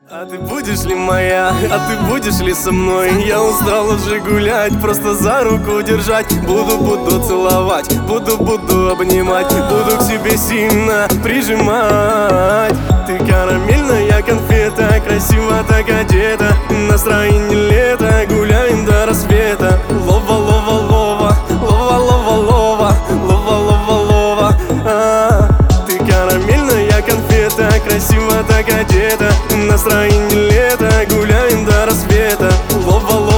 А ты будешь ли моя, а ты будешь ли со мной? Я устал уже гулять, просто за руку держать. Буду целовать, буду обнимать, буду к себе сильно прижимать. Ты карамельная конфета, красиво так одета, настроение лето, гуляем до рассвета. Лова, лова, лова, лова, лова, лова, лова, лова, лова. Ты карамельная конфета, красиво так одета, настроение лето, гуляем до рассвета. Лова, лова.